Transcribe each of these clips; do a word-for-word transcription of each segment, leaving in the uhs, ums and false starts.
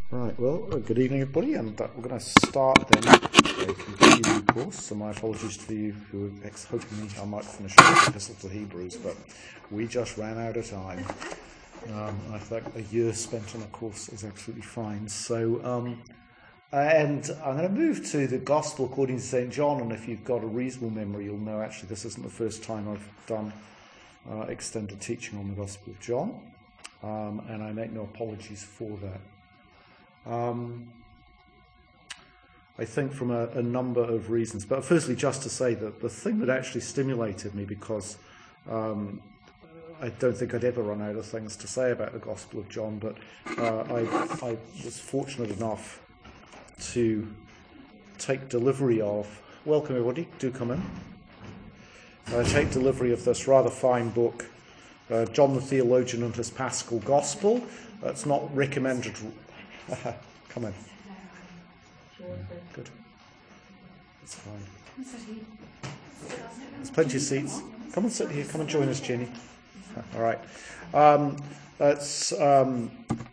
Right, well, good evening everybody, and uh, we're going to start then a continuing course, so my apologies to you who were hoping me I might finish off the Epistle to Hebrews, but we just ran out of time. Um, I think a year spent on a course is absolutely fine. So, um, and I'm going to move to the Gospel according to Saint John, and if you've got a reasonable memory, you'll know actually this isn't the first time I've done uh, extended teaching on the Gospel of John, um, and I make no apologies for that. Um, I think from a, a number of reasons, but firstly just to say that the thing that actually stimulated me, because um, I don't think I'd ever run out of things to say about the Gospel of John, but uh, I, I was fortunate enough to take delivery of, welcome everybody, do come in, uh, take delivery of this rather fine book, uh, John the Theologian and His Paschal Gospel. It's not recommended. Come in. Good. That's fine. There's plenty of seats. Come and sit here. Come and join us, Jenny. All right. Um, it's um,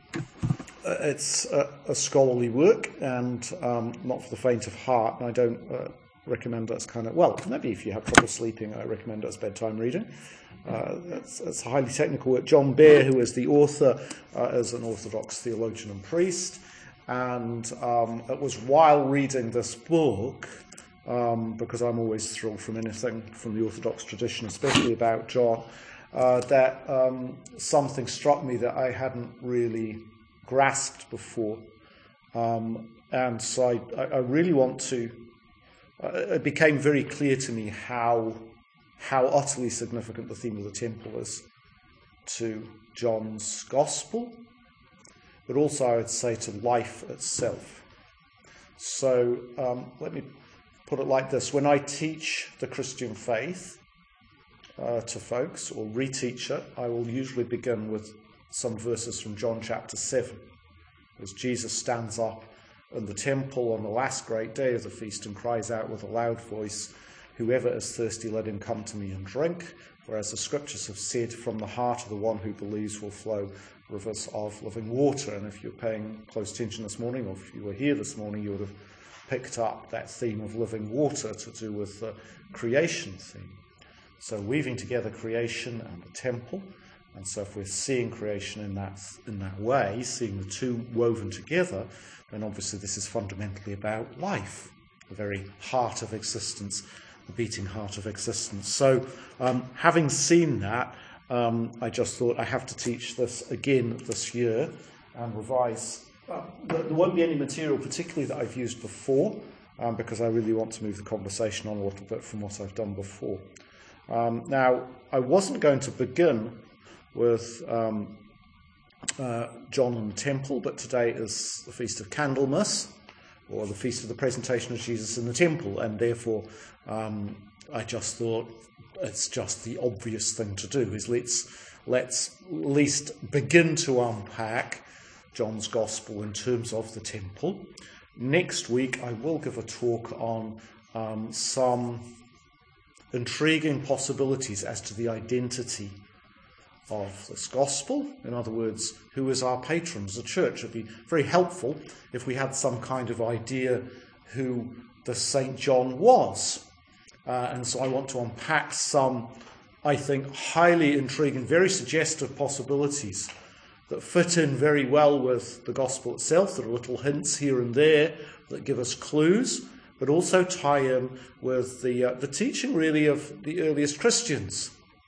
it's a, a scholarly work, and um, not for the faint of heart. And I don't uh, recommend it as kind of, well, maybe if you have trouble sleeping, I recommend it as bedtime reading. Uh, it's, it's a highly technical work. John Behr, who is the author, uh, is an Orthodox theologian and priest, and um, it was while reading this book, um, because I'm always thrilled from anything from the Orthodox tradition, especially about John, uh, that um, something struck me that I hadn't really grasped before, um, and so I, I really want to, uh, it became very clear to me how how utterly significant the theme of the temple is to John's gospel, but also I would say to life itself. So um, let me put it like this. When I teach the Christian faith uh, to folks, or reteach it, I will usually begin with some verses from John chapter seven, as Jesus stands up in the temple on the last great day of the feast and cries out with a loud voice, "Whoever is thirsty, let him come to me and drink. Whereas the scriptures have said, from the heart of the one who believes will flow rivers of living water." And if you're paying close attention this morning, or if you were here this morning, you would have picked up that theme of living water to do with the creation theme. So weaving together creation and the temple. And so if we're seeing creation in that, in that way, seeing the two woven together, then obviously this is fundamentally about life, the very heart of existence, the beating heart of existence. So um, having seen that, um, I just thought I have to teach this again this year and revise. Uh, there won't be any material particularly that I've used before, um, because I really want to move the conversation on a little bit from what I've done before. Um, now, I wasn't going to begin with um, uh, John and the temple, but today is the Feast of Candlemas, or the Feast of the Presentation of Jesus in the Temple, and therefore um, I just thought it's just the obvious thing to do, is let's, let's at least begin to unpack John's Gospel in terms of the temple. Next week I will give a talk on um, some intriguing possibilities as to the identity of this gospel. In other words, who is our patron as a church? It'd be very helpful if we had some kind of idea who the Saint John was. Uh, and so I want to unpack some, I think, highly intriguing, very suggestive possibilities that fit in very well with the gospel itself. There are little hints here and there that give us clues, but also tie in with the uh, the teaching, really, of the earliest Christians.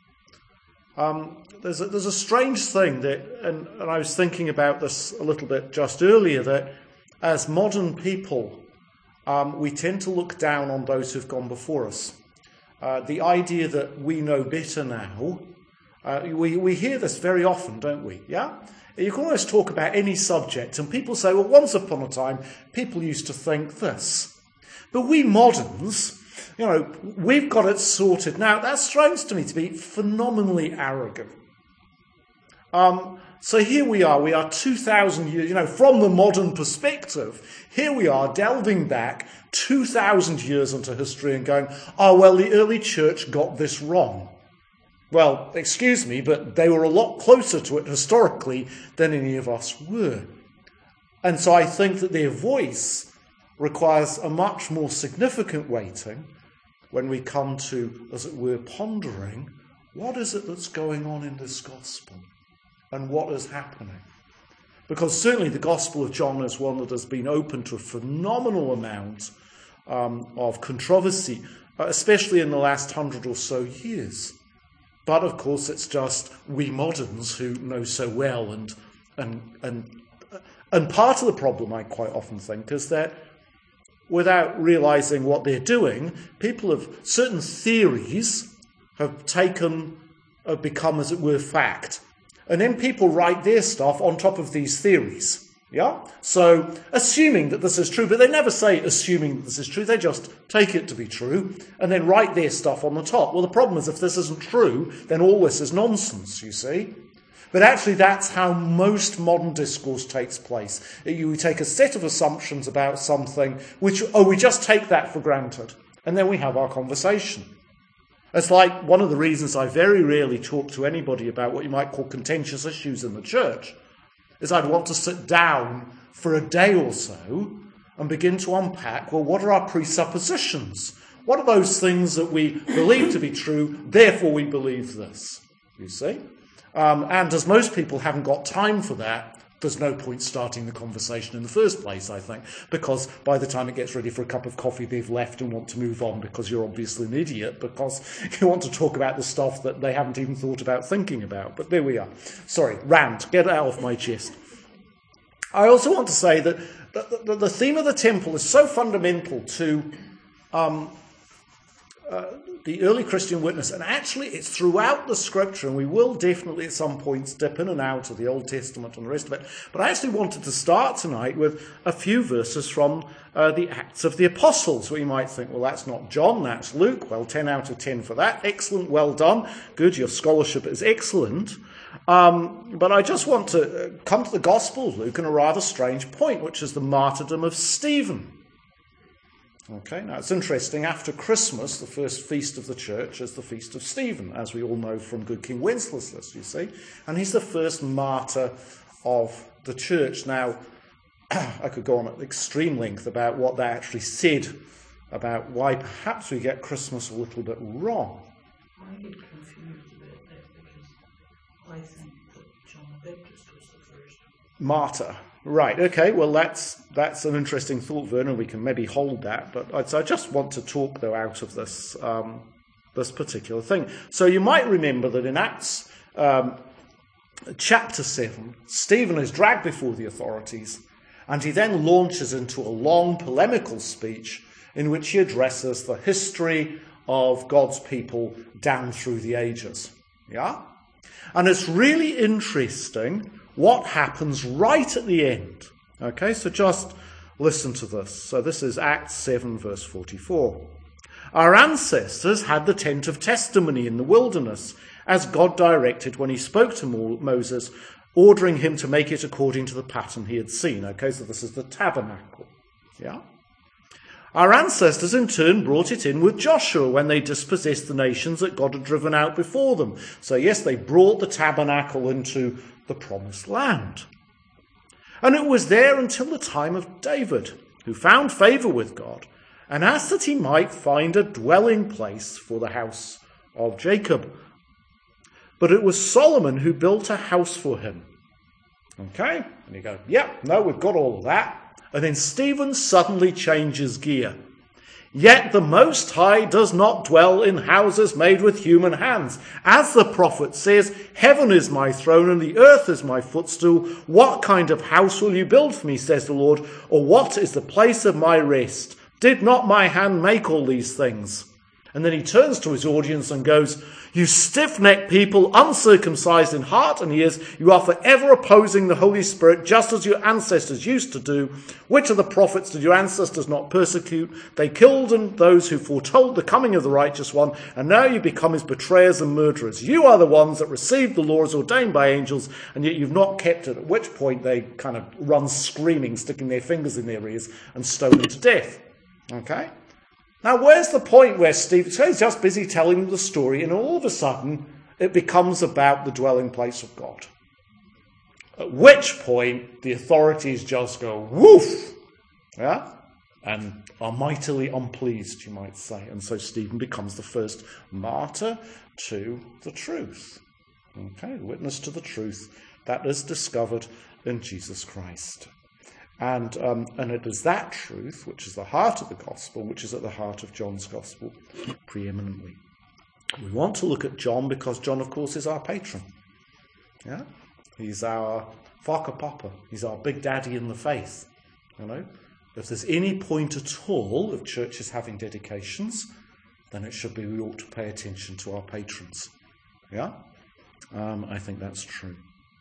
Um, there's a, there's a strange thing that, and, and I was thinking about this a little bit just earlier, that as modern people, um, we tend to look down on those who've gone before us. Uh, the idea that we know better now, uh, we, we hear this very often, don't we? Yeah? You can always talk about any subject, and people say, well, once upon a time, people used to think this. But we moderns, you know, we've got it sorted. Now, that sounds to me to be phenomenally arrogant. Um, so here we are, we are two thousand years, you know, from the modern perspective, here we are delving back two thousand years into history and going, oh, well, the early church got this wrong. Well, excuse me, but they were a lot closer to it historically than any of us were. And so I think that their voice requires a much more significant weighting when we come to, as it were, pondering what is it that's going on in this gospel and what is happening. Because certainly the Gospel of John is one that has been open to a phenomenal amount um, of controversy, especially in the last hundred or so years. But of course it's just we moderns who know so well, and and and and part of the problem, I quite often think, is that without realizing what they're doing, people of certain theories have taken, have become, as it were, fact. And then people write their stuff on top of these theories. Yeah? So, assuming that this is true, but they never say assuming that this is true, they just take it to be true and then write their stuff on the top. Well, the problem is if this isn't true, then all this is nonsense, you see. But actually that's how most modern discourse takes place. You take a set of assumptions about something, which, oh, we just take that for granted, and then we have our conversation. It's like one of the reasons I very rarely talk to anybody about what you might call contentious issues in the church is I'd want to sit down for a day or so and begin to unpack, well, what are our presuppositions? What are those things that we believe to be true, therefore we believe this, you see? Um, and as most people haven't got time for that, there's no point starting the conversation in the first place, I think, because by the time it gets ready for a cup of coffee, they've left and want to move on because you're obviously an idiot, because you want to talk about the stuff that they haven't even thought about thinking about. But there we are. Sorry, rant, get it out of my chest. I also want to say that the, the, the theme of the temple is so fundamental to um, uh, the early Christian witness, and actually it's throughout the scripture, and we will definitely at some points dip in and out of the Old Testament and the rest of it, but I actually wanted to start tonight with a few verses from uh, the Acts of the Apostles, where you might think, well, that's not John, that's Luke. Well, ten out of ten for that. Excellent, well done. Good, your scholarship is excellent. Um, but I just want to come to the Gospel of Luke in a rather strange point, which is the martyrdom of Stephen. Okay, now it's interesting, after Christmas, the first feast of the church is the Feast of Stephen, as we all know from Good King Wenceslas, you see. And he's the first martyr of the church. Now, I could go on at extreme length about what that actually said about why perhaps we get Christmas a little bit wrong. I get confused about that because I think that John the Baptist was the first martyr. Right, okay, well that's that's an interesting thought, Vernon. We can maybe hold that, but I, so I just want to talk, though, out of this um, this particular thing. So you might remember that in Acts um, chapter seven, Stephen is dragged before the authorities, and he then launches into a long polemical speech in which he addresses the history of God's people down through the ages. Yeah? And it's really interesting what happens right at the end. Okay, so just listen to this. So this is Acts seven, verse forty-four. Our ancestors had the tent of testimony in the wilderness, as God directed when he spoke to Moses, ordering him to make it according to the pattern he had seen. Okay, so this is the tabernacle. Yeah? Our ancestors in turn brought it in with Joshua when they dispossessed the nations that God had driven out before them. So yes, they brought the tabernacle into the promised land. And it was there until the time of David, who found favour with God and asked that he might find a dwelling place for the house of Jacob. But it was Solomon who built a house for him. Okay? And you go, yeah, no, we've got all of that. And then Stephen suddenly changes gear. Yet the Most High does not dwell in houses made with human hands. As the prophet says, heaven is my throne and the earth is my footstool. What kind of house will you build for me, says the Lord? Or what is the place of my rest? Did not my hand make all these things? And then he turns to his audience and goes, you stiff-necked people, uncircumcised in heart and ears, you are forever opposing the Holy Spirit, just as your ancestors used to do. Which of the prophets did your ancestors not persecute? They killed those who foretold the coming of the righteous one, and now you become his betrayers and murderers. You are the ones that received the laws ordained by angels, and yet you've not kept it, at which point they kind of run screaming, sticking their fingers in their ears, and stoned to death. Okay? Now, where's the point where Stephen, so he's just busy telling them the story, and all of a sudden it becomes about the dwelling place of God. At which point the authorities just go woof, yeah, and are mightily unpleased, you might say. And so Stephen becomes the first martyr to the truth. Okay, witness to the truth that is discovered in Jesus Christ. And, um, and it is that truth, which is the heart of the gospel, which is at the heart of John's gospel preeminently. We want to look at John because John, of course, is our patron. Yeah, he's our whakapapa. He's our big daddy in the faith. You know, if there's any point at all of churches having dedications, then it should be we ought to pay attention to our patrons. Yeah, um, I think that's true.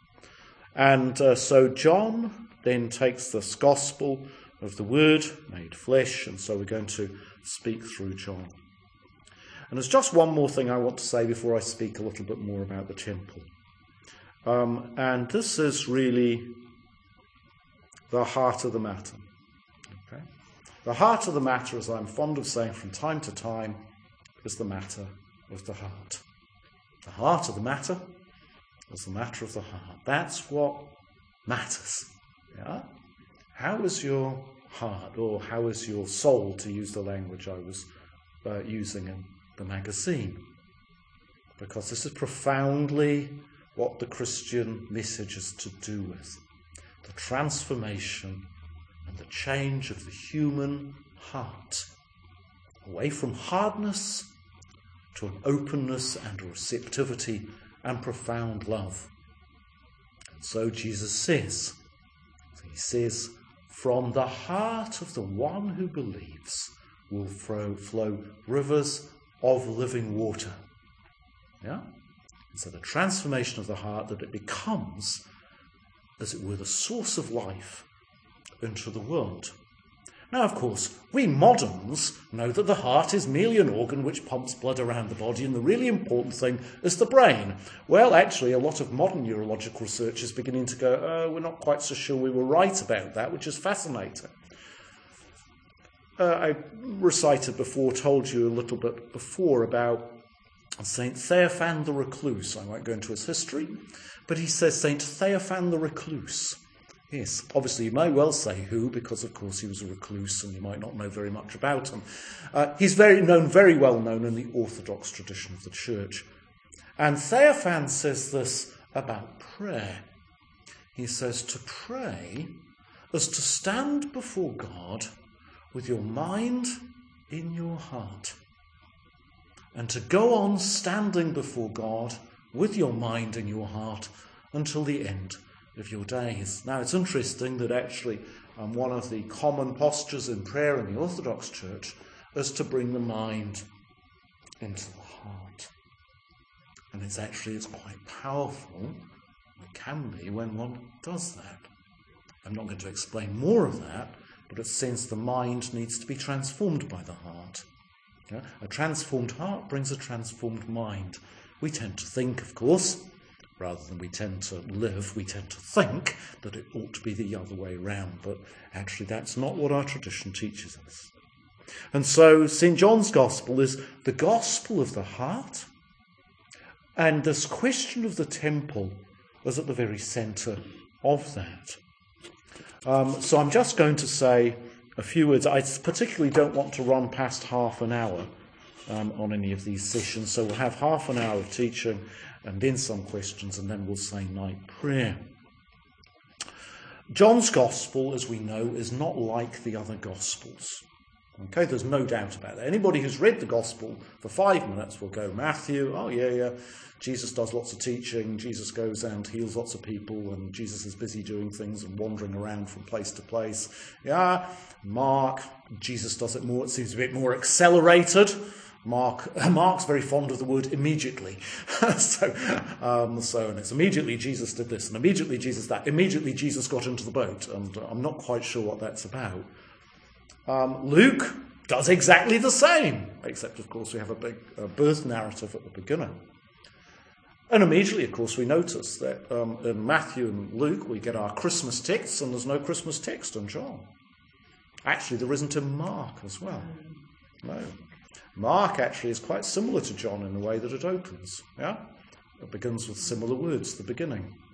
And uh, so John then takes this gospel of the Word made flesh, and so we're going to speak through John. And there's just one more thing I want to say before I speak a little bit more about the temple. Um, and this is really the heart of the matter. Okay? The heart of the matter, as I'm fond of saying from time to time, is the matter of the heart. The heart of the matter is the matter of the heart. That's what matters. Yeah? How is your heart, or how is your soul, to use the language I was uh, using in the magazine? Because this is profoundly what the Christian message is to do with. The transformation and the change of the human heart. Away from hardness to an openness and a receptivity and profound love. And so Jesus says, he says, from the heart of the one who believes will flow, flow rivers of living water. Yeah? And so the transformation of the heart, that it becomes, as it were, the source of life into the world. Now, of course, we moderns know that the heart is merely an organ which pumps blood around the body, and the really important thing is the brain. Well, actually, a lot of modern neurological research is beginning to go, oh, we're not quite so sure we were right about that, which is fascinating. Uh, I recited before, told you a little bit before about Saint Theophan the Recluse. I won't go into his history, but he says Saint Theophan the Recluse. Yes, obviously you may well say who, because of course he was a recluse and you might not know very much about him. Uh, he's very known, very well known in the Orthodox tradition of the Church. And Theophan says this about prayer. He says to pray is to stand before God with your mind in your heart, and to go on standing before God with your mind in your heart until the end of your days. Now, it's interesting that actually um, one of the common postures in prayer in the Orthodox Church is to bring the mind into the heart. And it's actually, it's quite powerful, it can be, when one does that. I'm not going to explain more of that, but it says the mind needs to be transformed by the heart. Yeah? A transformed heart brings a transformed mind. We tend to think, of course, rather than we tend to live, we tend to think that it ought to be the other way around, but actually that's not what our tradition teaches us. And so Saint John's Gospel is the gospel of the heart, and this question of the temple is at the very centre of that. Um, so I'm just going to say a few words. I particularly don't want to run past half an hour um, on any of these sessions, so we'll have half an hour of teaching and then some questions, and then we'll say night prayer. John's Gospel, as we know, is not like the other Gospels. Okay, there's no doubt about that. Anybody who's read the Gospel for five minutes will go, Matthew, oh yeah, yeah, Jesus does lots of teaching, Jesus goes and heals lots of people, and Jesus is busy doing things and wandering around from place to place. Yeah, Mark, Jesus does it more, it seems a bit more accelerated. Mark, Mark's very fond of the word immediately. so, um, so, and it's immediately Jesus did this, and immediately Jesus that. Immediately Jesus got into the boat, and uh, I'm not quite sure what that's about. Um, Luke does exactly the same, except, of course, we have a big uh, birth narrative at the beginning. And immediately, of course, we notice that um, in Matthew and Luke we get our Christmas texts, and there's no Christmas text in John. Actually, there isn't in Mark as well. No. Mark actually is quite similar to John in the way that it opens. Yeah, it begins with similar words at the beginning.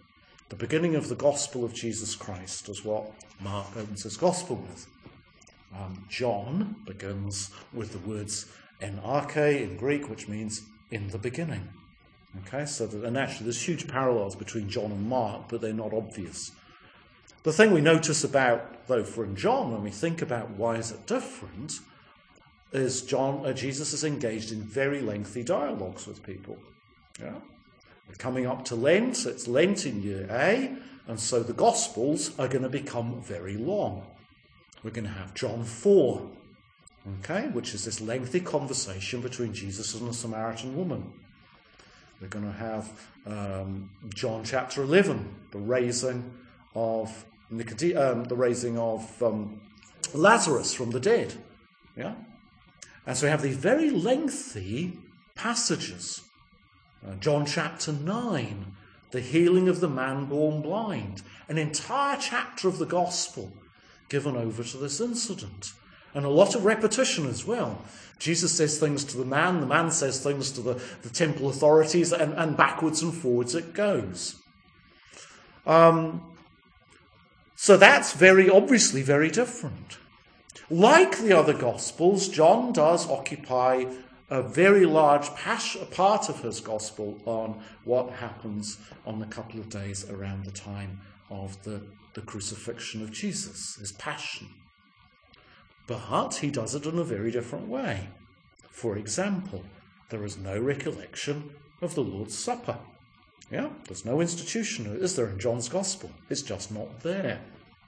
The beginning of the gospel of Jesus Christ is what Mark opens his gospel with. Um, John begins with the words en arche in Greek, which means in the beginning. Okay, so that, and actually there's huge parallels between John and Mark, but they're not obvious. The thing we notice about, though, for in John, when we think about why is it different, is John, uh, Jesus is engaged in very lengthy dialogues with people. Yeah, we're coming up to Lent. It's Lent in year A, and so the Gospels are going to become very long. We're going to have John four, okay, which is this lengthy conversation between Jesus and a Samaritan woman. We're going to have um, John chapter eleven, the raising of Nicode- um, the raising of um, Lazarus from the dead. Yeah, and so we have these very lengthy passages. Uh, John chapter nine, the healing of the man born blind, an entire chapter of the gospel given over to this incident. And a lot of repetition as well. Jesus says things to the man, the man says things to the, the temple authorities, and, and backwards and forwards it goes. Um, so that's very obviously very different. Like the other Gospels, John does occupy a very large pas- part of his Gospel on what happens on a couple of days around the time of the, the crucifixion of Jesus, his passion. But he does it in a very different way. For example, there is no recollection of the Lord's Supper. Yeah, there's no institution, is there, in John's Gospel? It's just not there.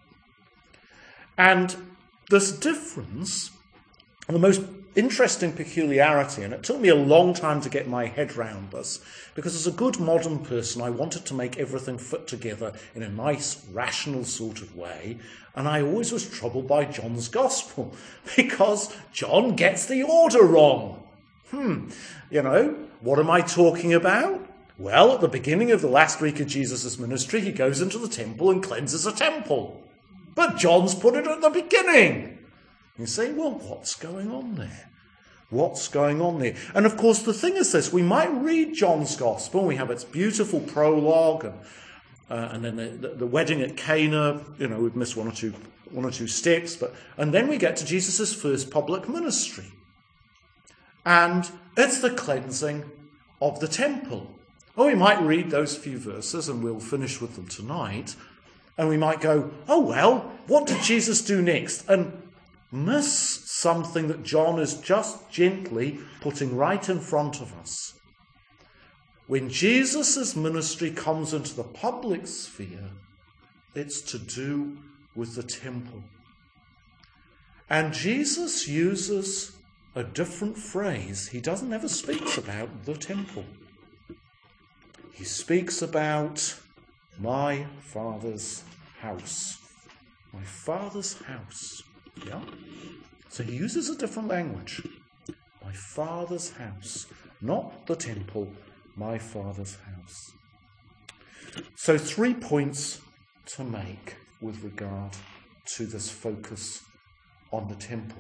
And this difference, the most interesting peculiarity, and it took me a long time to get my head round this, because as a good modern person, I wanted to make everything fit together in a nice, rational sort of way, and I always was troubled by John's Gospel, because John gets the order wrong. Hmm, you know, what am I talking about? Well, at the beginning of the last week of Jesus' ministry, he goes into the temple and cleanses a temple. But John's put it at the beginning. You say, well, what's going on there? What's going on there? And of course, the thing is this, we might read John's Gospel, we have its beautiful prologue, and, uh, and then the, the, the wedding at Cana, you know, we've missed one or two one or two steps, but and then we get to Jesus' first public ministry. And it's the cleansing of the temple. Oh, we might read those few verses, and we'll finish with them tonight, and we might go, oh, well, what did Jesus do next? And miss something that John is just gently putting right in front of us. When Jesus' ministry comes into the public sphere, it's to do with the temple. And Jesus uses a different phrase. He doesn't ever speak about the temple. He speaks about my Father's house. My Father's house. Yeah? So he uses a different language. My Father's house. Not the temple, my Father's house. So three points to make with regard to this focus on the temple.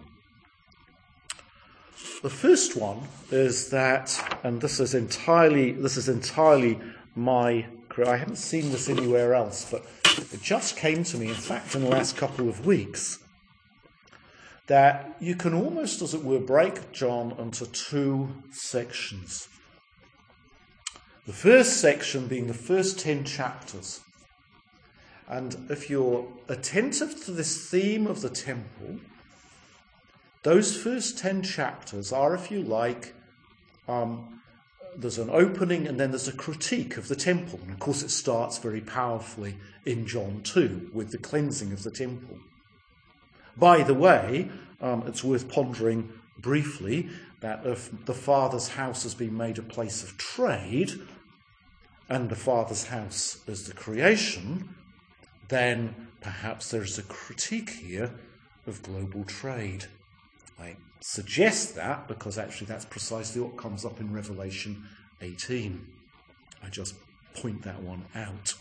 The first one is that, and this is entirely, this is entirely my, I haven't seen this anywhere else, but it just came to me, in fact, in the last couple of weeks, that you can almost, as it were, break John into two sections. The first section being the first ten chapters. And if you're attentive to this theme of the temple, those first ten chapters are, if you like, um, there's an opening and then there's a critique of the temple. And of course it starts very powerfully in John two with the cleansing of the temple. By the way, um, it's worth pondering briefly that if the Father's house has been made a place of trade, and the Father's house is the creation, then perhaps there's a critique here of global trade. I suggest that because actually that's precisely what comes up in Revelation eighteen. I just point that one out.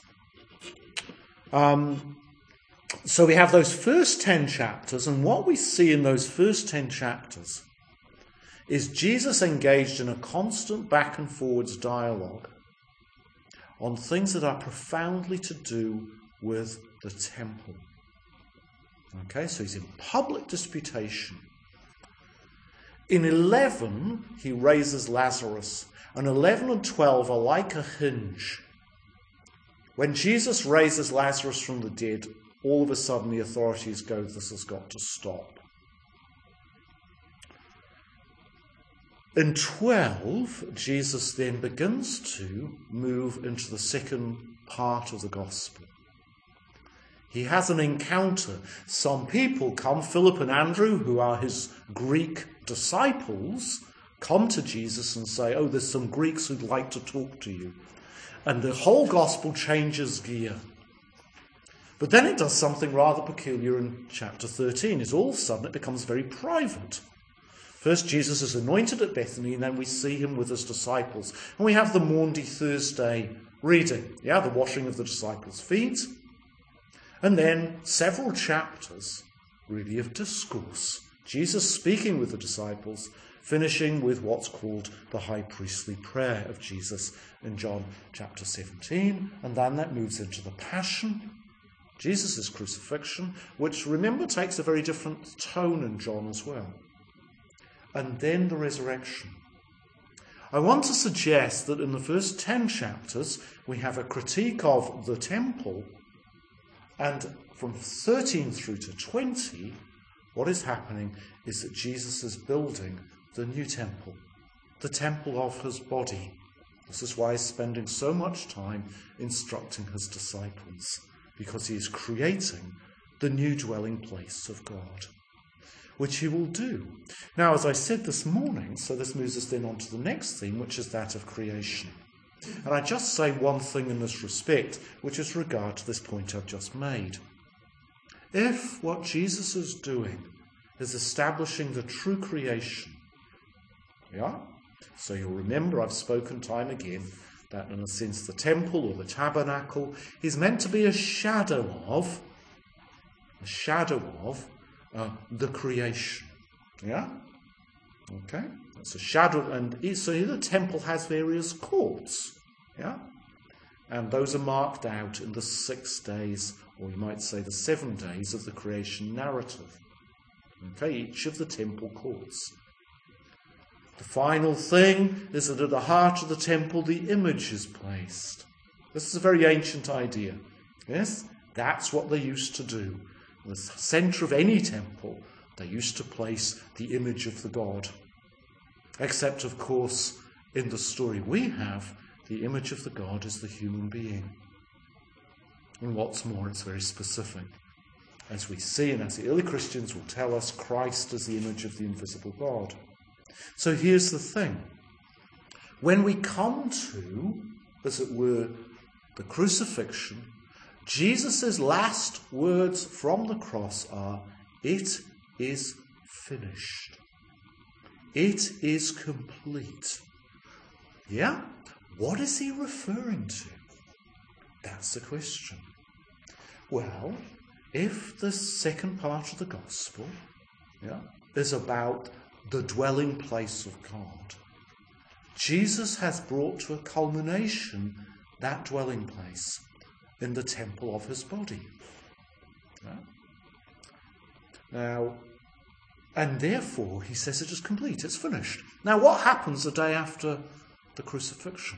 Um, so we have those first ten chapters, and what we see in those first ten chapters is Jesus engaged in a constant back and forwards dialogue on things that are profoundly to do with the temple. Okay, so he's in public disputation. In eleven, he raises Lazarus, and eleven and twelve are like a hinge. When Jesus raises Lazarus from the dead, all of a sudden the authorities go, this has got to stop. In twelve, Jesus then begins to move into the second part of the gospel. He has an encounter. Some people come, Philip and Andrew, who are his Greek disciples, come to Jesus and say, oh, there's some Greeks who'd like to talk to you. And the whole gospel changes gear. But then it does something rather peculiar in chapter thirteen. Is all of a sudden it becomes very private. First, Jesus is anointed at Bethany, and then we see him with his disciples. And we have the Maundy Thursday reading, yeah, the washing of the disciples' feet. And then several chapters, really, of discourse. Jesus speaking with the disciples, finishing with what's called the high priestly prayer of Jesus in John chapter seventeen. And then that moves into the Passion, Jesus' crucifixion, which, remember, takes a very different tone in John as well. And then the resurrection. I want to suggest that in the first ten chapters, we have a critique of the temple, and from thirteen through to twenty, what is happening is that Jesus is building the new temple, the temple of his body. This is why he's spending so much time instructing his disciples, because he is creating the new dwelling place of God, which he will do. Now, as I said this morning, so this moves us then on to the next theme, which is that of creation. And I just say one thing in this respect, which is regard to this point I've just made. If what Jesus is doing is establishing the true creation, yeah? So you'll remember I've spoken time again that in a sense the temple or the tabernacle is meant to be a shadow of, a shadow of uh, the creation. Yeah? Okay? It's a shadow, and so the temple has various courts. Yeah? And those are marked out in the six days, or you might say the seven days of the creation narrative. Okay? Each of the temple courts. The final thing is that at the heart of the temple, the image is placed. This is a very ancient idea. Yes? That's what they used to do. In the centre of any temple, they used to place the image of the god. Except, of course, in the story we have, the image of the god is the human being. And what's more, it's very specific. As we see, and as the early Christians will tell us, Christ is the image of the invisible God. So here's the thing. When we come to, as it were, the crucifixion, Jesus' last words from the cross are, "It is finished. It is complete." Yeah? What is he referring to? That's the question. Well, if the second part of the gospel, yeah, is about the dwelling place of God, Jesus has brought to a culmination that dwelling place in the temple of his body. Yeah? Now, and therefore, he says it is complete, it's finished. Now, what happens the day after the crucifixion?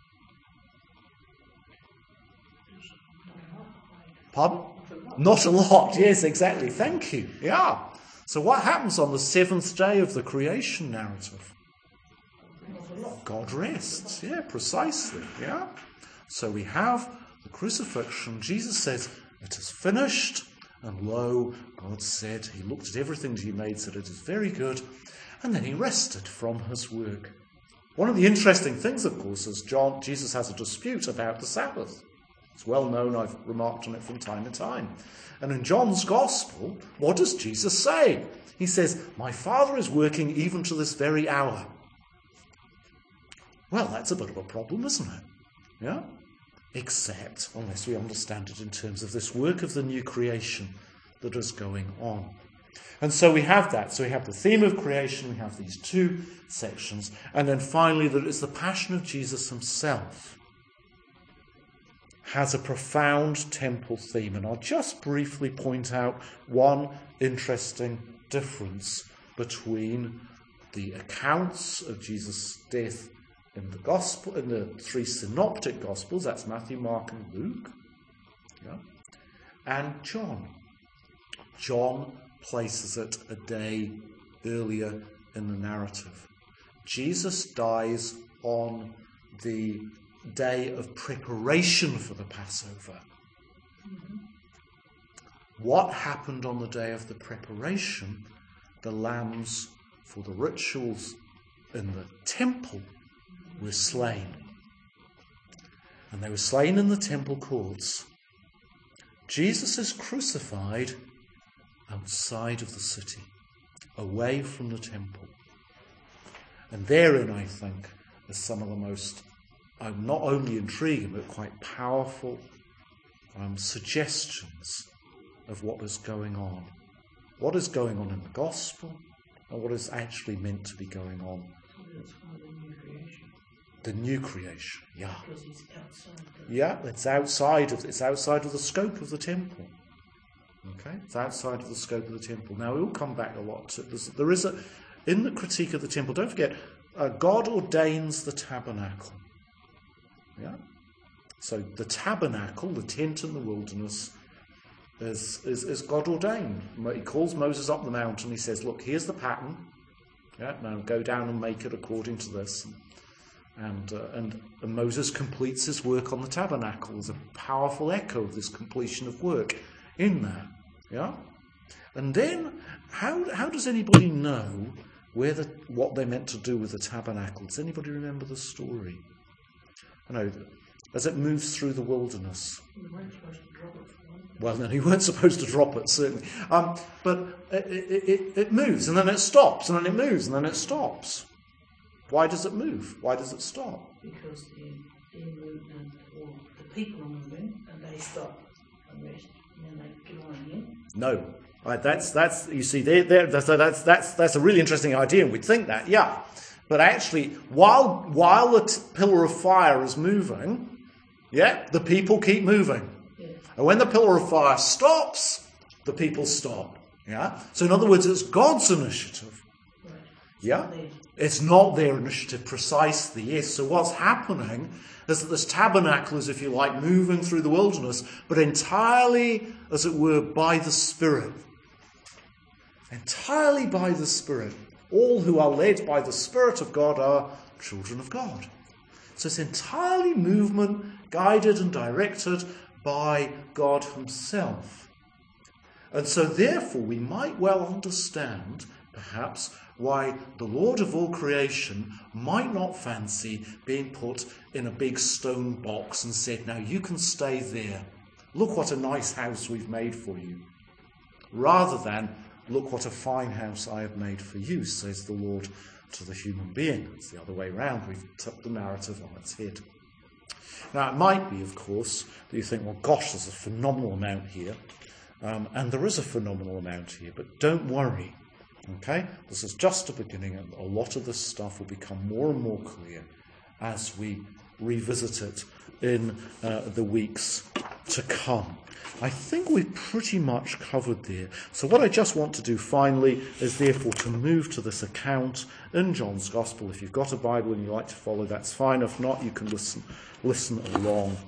Pardon? Not a lot, yes, exactly. Thank you. Yeah. So what happens on the seventh day of the creation narrative? God rests. Yeah, precisely. Yeah. So we have the crucifixion. Jesus says, "It is finished." And lo, God said, he looked at everything that he made, said, "It is very good." And then he rested from his work. One of the interesting things, of course, is John, Jesus has a dispute about the Sabbath. It's well known, I've remarked on it from time to time. And in John's Gospel, what does Jesus say? He says, "My Father is working even to this very hour." Well, that's a bit of a problem, isn't it? Yeah? Except, unless we understand it in terms of this work of the new creation that is going on. And so we have that. So we have the theme of creation, we have these two sections, and then finally that it's the passion of Jesus himself has a profound temple theme. And I'll just briefly point out one interesting difference between the accounts of Jesus' death in the gospel, in the three synoptic gospels, that's Matthew, Mark, and Luke, yeah, and John. John places it a day earlier in the narrative. Jesus dies on the day of preparation for the Passover. Mm-hmm. What happened on the day of the preparation? The lambs for the rituals in the temple were slain. And they were slain in the temple courts. Jesus is crucified outside of the city, away from the temple. And therein, I think, is some of the most uh, not only intriguing but quite powerful um, suggestions of what is going on. What is going on in the gospel and what is actually meant to be going on. That's why the new creation. The new creation, yeah. Because it's outside. The... Yeah, it's outside of it's outside of the scope of the temple. Okay, it's outside of the scope of the temple. Now we'll come back a lot to this. There is a in the critique of the temple. Don't forget, uh, God ordains the tabernacle. Yeah, so the tabernacle, the tent in the wilderness, is is, is God ordained. He calls Moses up the mountain. He says, "Look, here's the pattern. Yeah, now go down and make it according to this." And, uh, and and Moses completes his work on the tabernacle. There's a powerful echo of this completion of work in there. Yeah? And then, how how does anybody know where the what they're meant to do with the tabernacle? Does anybody remember the story? I know, as it moves through the wilderness. You weren't supposed to drop it. Well, no, you weren't supposed to drop it, certainly. Um, but it, it, it, it moves, and then it stops, and then it moves, and then it stops. Why does it move? Why does it stop? Because the, the movement, or the people are moving, and they stop and rest, and then they go on again. No, right, that's that's you see, there, there, that's, that's that's that's a really interesting idea, and we'd think that, yeah. But actually, while while the t- pillar of fire is moving, yeah, the people keep moving, Yeah. and when the pillar of fire stops, the people stop. Yeah. So in other words, it's God's initiative. Right. Yeah. They, It's not their initiative precisely, yes. So what's happening is that this tabernacle is, if you like, moving through the wilderness, but entirely, as it were, by the Spirit. Entirely by the Spirit. All who are led by the Spirit of God are children of God. So it's entirely movement guided and directed by God himself. And so therefore we might well understand, perhaps, why the Lord of all creation might not fancy being put in a big stone box and said, "Now you can stay there. Look what a nice house we've made for you." Rather than, "Look what a fine house I have made for you," says the Lord to the human being. It's the other way around. We've tipped the narrative on its head. Now it might be, of course, that you think, well, gosh, there's a phenomenal amount here. Um, and there is a phenomenal amount here, but don't worry. Okay, this is just a beginning, and a lot of this stuff will become more and more clear as we revisit it in uh, the weeks to come. I think we've pretty much covered there. So what I just want to do finally is therefore to move to this account in John's Gospel. If you've got a Bible and you like to follow, that's fine. If not, you can listen, listen along.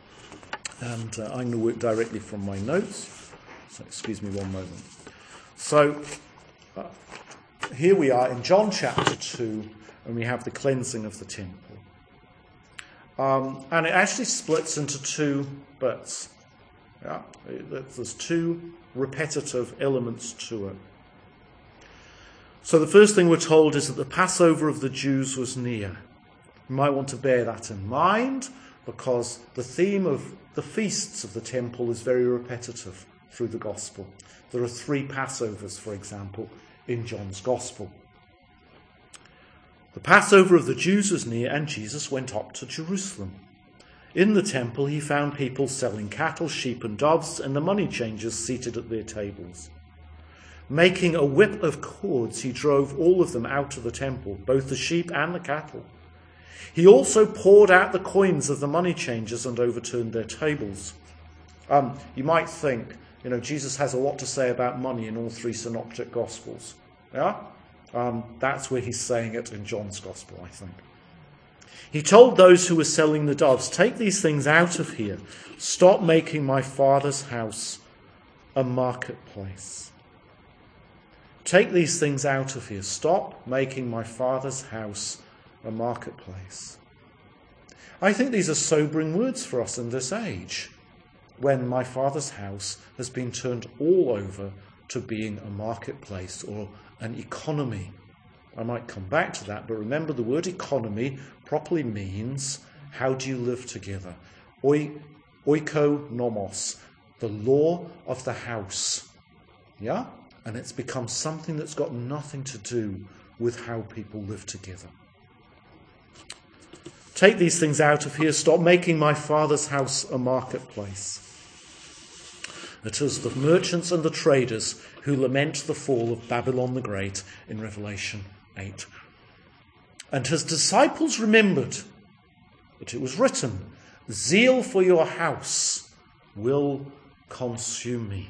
And uh, I'm going to work directly from my notes. So excuse me one moment. So Uh, here we are in John chapter two, and we have the cleansing of the temple. Um, and it actually splits into two bits. Yeah, there's two repetitive elements to it. So the first thing we're told is that the Passover of the Jews was near. You might want to bear that in mind, because the theme of the feasts of the temple is very repetitive through the Gospel. There are three Passovers, for example, in John's Gospel. The Passover of the Jews was near, and Jesus went up to Jerusalem. In the temple he found people selling cattle, sheep and doves, and the money changers seated at their tables. Making a whip of cords, he drove all of them out of the temple, both the sheep and the cattle. He also poured out the coins of the money changers and overturned their tables. Um, you might think, you know, Jesus has a lot to say about money in all three synoptic gospels. Yeah? Um, that's where he's saying it in John's gospel, I think. He told those who were selling the doves, take these things out of here. Stop making my Father's house a marketplace. Take these things out of here. Stop making my Father's house a marketplace. I think these are sobering words for us in this age, when my Father's house has been turned all over to being a marketplace or an economy. I might come back to that, but remember the word economy properly means how do you live together? Oi, oikonomos, the law of the house. Yeah? And it's become something that's got nothing to do with how people live together. Take these things out of here. Stop making my Father's house a marketplace. It is the merchants and the traders who lament the fall of Babylon the Great in Revelation eight. And his disciples remembered that it was written, zeal for your house will consume me.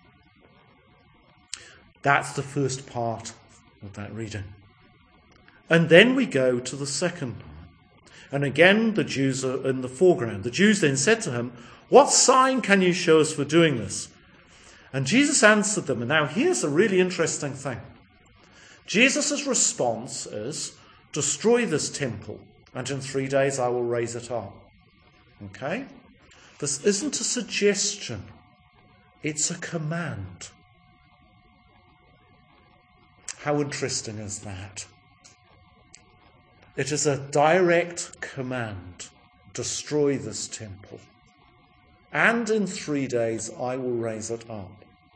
That's the first part of that reading. And then we go to the second part. And again, the Jews are in the foreground. The Jews then said to him, what sign can you show us for doing this? And Jesus answered them. And now here's a really interesting thing. Jesus' response is, destroy this temple, and in three days I will raise it up. Okay? This isn't a suggestion. It's a command. How interesting is that? It is a direct command. Destroy this temple. And in three days I will raise it up.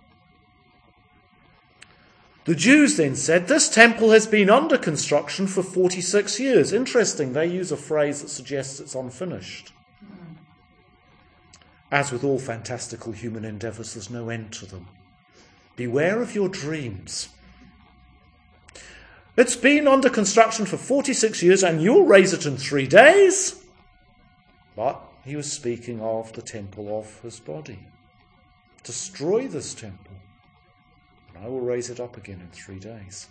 The Jews then said, this temple has been under construction for forty-six years. Interesting, they use a phrase that suggests it's unfinished. As with all fantastical human endeavours, there's no end to them. Beware of your dreams. It's been under construction for forty-six years and you'll raise it in three days. But he was speaking of the temple of his body. Destroy this temple, and I will raise it up again in three days.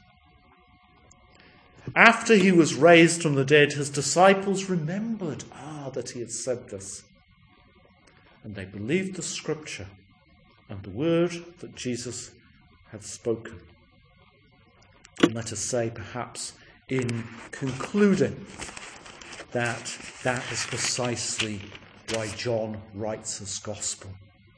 After he was raised from the dead, his disciples remembered ah, that he had said this. And they believed the scripture and the word that Jesus had spoken. And let us say, perhaps, in concluding, that that is precisely why John writes his gospel.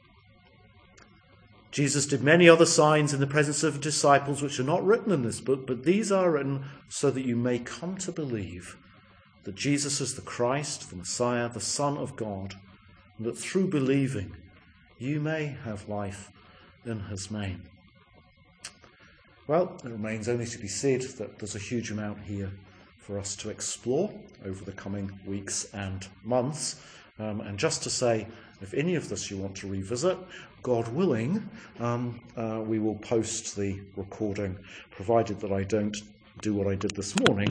Jesus did many other signs in the presence of disciples which are not written in this book, but these are written so that you may come to believe that Jesus is the Christ, the Messiah, the Son of God, and that through believing you may have life in his name. Well, it remains only to be said that there's a huge amount here for us to explore over the coming weeks and months. Um, and just to say, if any of this you want to revisit, God willing, um, uh, we will post the recording, provided that I don't do what I did this morning